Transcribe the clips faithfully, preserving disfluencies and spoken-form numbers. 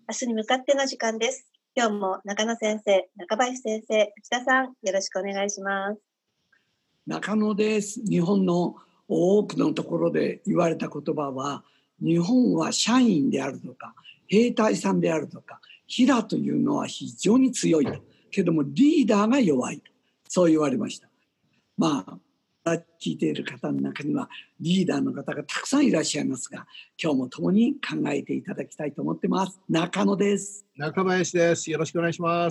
明日に向かっての時間です。今日も中野先生、中林先生、内田さん、よろしくお願いします。 中野です。日本の多くのところで言われた言葉は、日本は社員であるとか兵隊さんであるとか、平というのは非常に強いと、けどもリーダーが弱いと、そう言われました。まあ聞いている方の中にはリーダーの方がたくさんいらっしゃいますが、今日も共に考えていただきたいと思ってます。中野です。 中林です。よろしくお願いします。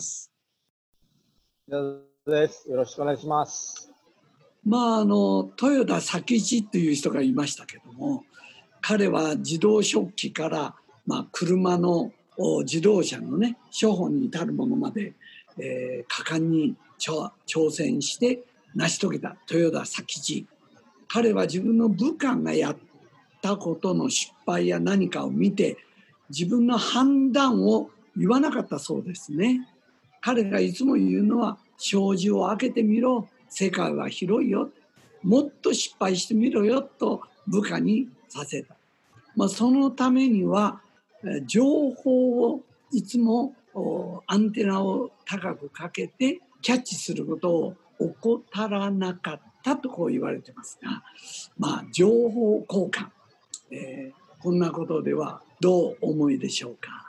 です。よろしくお願いします。 まああの豊田佐吉という人がいましたけども、彼は自動食器から、まあ、車の自動車のね処分に至るものまで、えー、果敢に挑戦して成し遂げた豊田佐吉。彼は自分の部下がやったことの失敗や何かを見て自分の判断を言わなかったそうですね。彼がいつも言うのは、障子を開けてみろ、世界は広いよ、もっと失敗してみろよと部下にさせた。まあ、そのためには情報をいつもアンテナを高くかけてキャッチすることを怠らなかったとこう言われてますが、まあ情報交換、えー、こんなことではどう思いでしょうか。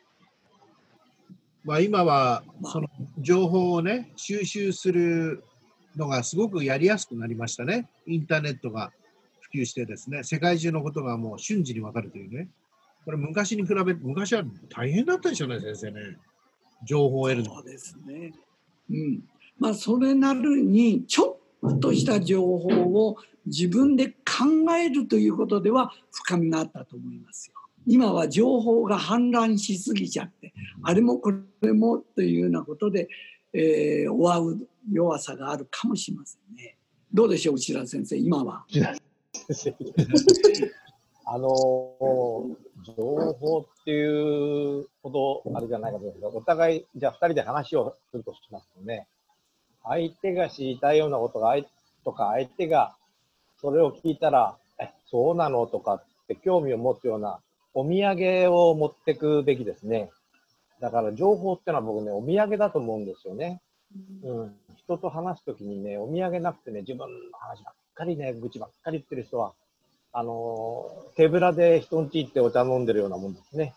まあ、今はその情報をね収集するのがすごくやりやすくなりましたね。インターネットが普及してですね、世界中のことがもう瞬時に分かるというね。これ昔に比べて、昔は大変だったでしょうね、先生ね。情報を得るの。 そうですね。うん。まあそれなりにちょっとした情報を自分で考えるということでは深みがあったと思いますよ。今は情報が氾濫しすぎちゃって、あれもこれもというようなことで、えー、追わう弱さがあるかもしれませんね。どうでしょう、内田先生、今は。 あの情報っていうほどあれじゃないかと思うんですけど、お互いじゃあふたりで話をするとしますとね、相手が知りたいようなことがとか、相手がそれを聞いたらえそうなのとかって興味を持つようなお土産を持ってくべきですね。だから情報ってのは僕ね、お土産だと思うんですよね。うん、人と話すときにね、お土産なくてね、自分の話ばっかりね、愚痴ばっかり言ってる人は、あのー、手ぶらで人んち行ってお茶飲んでるようなもんですね。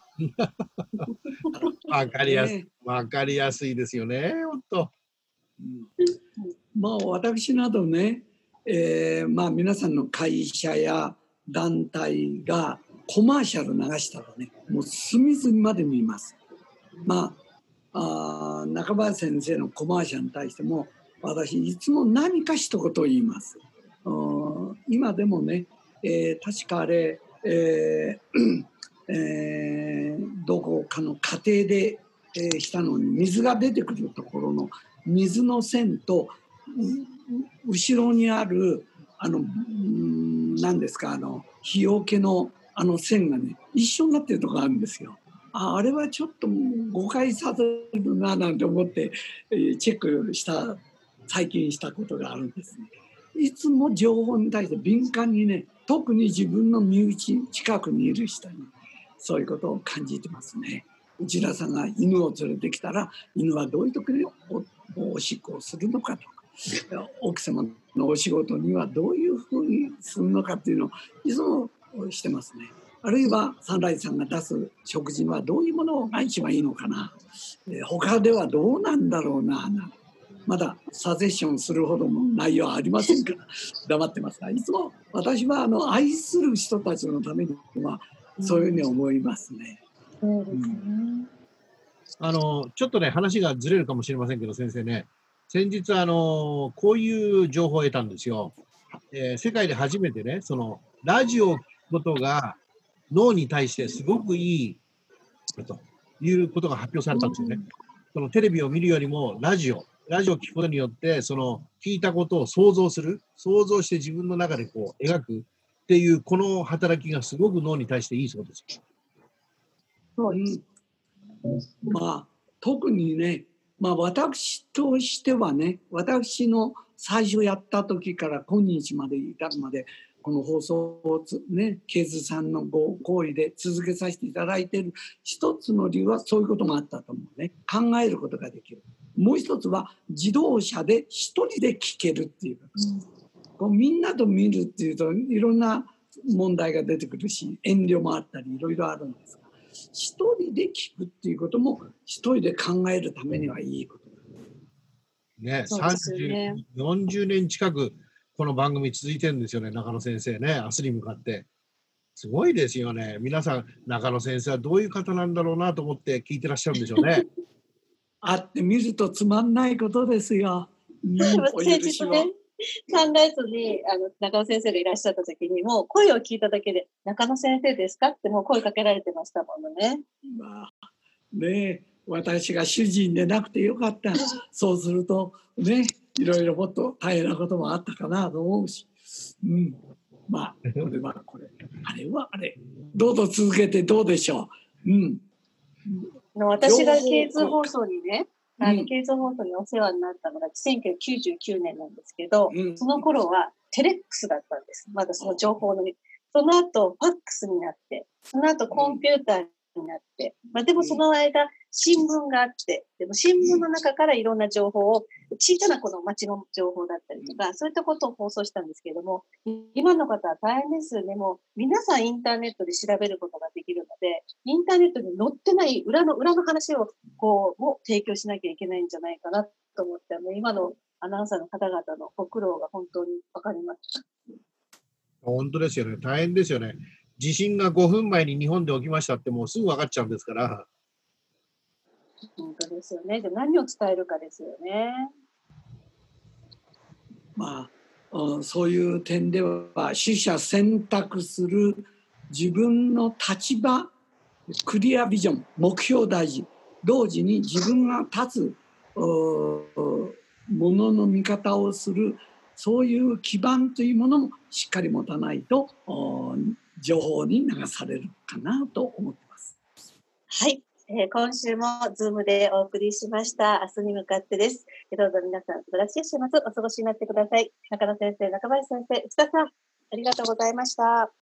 わかりやすい、わかりやすいですよね、本当。 うん、まあ私などね、えー、まあ皆さんの会社や団体がコマーシャル流したらね、もう隅々まで見ます。まあ、あ中林先生のコマーシャルに対しても私いつも何か一言言います。今でもね、えー、確かあれ、えーえー、どこかの家庭で、えー、したのに水が出てくるところの水の線と後ろにあるあの何ですか、あの日よけのあの線がね一緒になってるところがあるんですよ。あ, あれはちょっと誤解させるななんて思って、えー、チェックした最近したことがあるんですね。いつも情報に対して敏感にね、特に自分の身内近くにいる人にそういうことを感じてますね。内田さんが犬を連れてきたら犬はどういう時に お, おしっこをするのかとか、奥様のお仕事にはどういうふうにするのかっていうのをいつもしてますね。あるいはサンライズさんが出す食事はどういうものが一番いいのかな、えー、他ではどうなんだろうな、まだサジェッションするほどの内容はありませんから黙ってますが、いつも私はあの愛する人たちのためにはそういうふうに思いますね。 そうですね。 あのちょっとね話がずれるかもしれませんけど、先生ね、先日あのこういう情報を得たんですよ。えー、世界で初めてね、そのラジオを聞くことが脳に対してすごくいいということが発表されたんですよね。そのテレビを見るよりもラジオラジオを聞くことによって、その聞いたことを想像する、想像して自分の中でこう描くっていうこの働きがすごく脳に対していいそうです。 そうです。まあ特にね、まあ私としてはね、私の最初やった時から今日まで至るまでこの放送をつね、ケーズさんのご行為で続けさせていただいている一つの理由はそういうこともあったと思うね。考えることができる。もう一つは自動車で一人で聞けるっていうこと、うん、こうみんなと見るっていうといろんな問題が出てくるし、遠慮もあったりいろいろあるんですが、一人で聞くっていうことも一人で考えるためにはいいことだね。さんじゅう、よんじゅうねん近くこの番組続いてるんですよね、中野先生ね。明日に向かってすごいですよね。皆さん中野先生はどういう方なんだろうなと思って聞いてらっしゃるんでしょうね。 会ってみるとつまんないことですよ。 うん、先日ね、考えずにあの中野先生がいらっしゃった時にもう声を聞いただけで中野先生ですかってもう声かけられてましたもんね。 まあ、ねえ、私が主人でなくてよかった。そうするとね、いろいろもっと大変なこともあったかなと思うし、うん、まあこれはこれ、あれはあれ、どうぞ続けてどうでしょう。うん。 私がケーズ放送にね、あの、ケーズ放送にお世話になったのがせんきゅうひゃくきゅうじゅうきゅうねんなんですけど、うん、その頃はテレックスだったんです。まだその情報の、その後ファックスになって、その後コンピューターになって、まあでもその間新聞があって、でも新聞の中からいろんな情報を、小さなこの街の情報だったりとか、そういったことを放送したんですけれども、今の方は大変ですよね。もう皆さんインターネットで調べることができるので、インターネットに載ってない裏の裏の話をこうも提供しなきゃいけないんじゃないかなと思って、もう今のアナウンサーの方々のご苦労が本当に分かりました。 本当ですよね。大変ですよね。地震がごふんまえに日本で起きましたってもうすぐ分かっちゃうんですから。 本当ですよね。で何を伝えるかですよね。 まあ、そういう点では取捨選択する自分の立場、クリアビジョン、目標大事、同時に自分が立つものの見方をする、そういう基盤というものもしっかり持たないと情報に流されるかなと思っています。 はい、えー、今週もズームでお送りしました。明日に向かってです。どうぞ皆さん素晴らしい週末お過ごしになってください。中野先生、中林先生、内田さん、ありがとうございました。